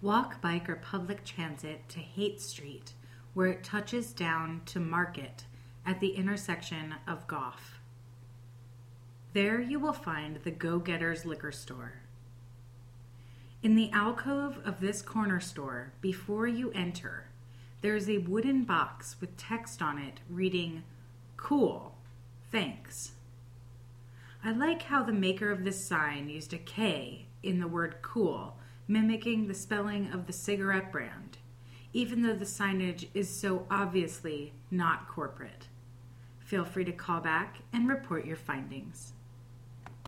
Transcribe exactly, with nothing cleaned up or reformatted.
Walk, bike, or public transit to Haight Street, where it touches down to Market at the intersection of Gough. There you will find the Go-Getters Liquor Store. In the alcove of this corner store, before you enter, there is a wooden box with text on it reading, "Cool, thanks." I like how the maker of this sign used a K in the word cool, mimicking the spelling of the cigarette brand, even though the signage is so obviously not corporate. Feel free to call back and report your findings.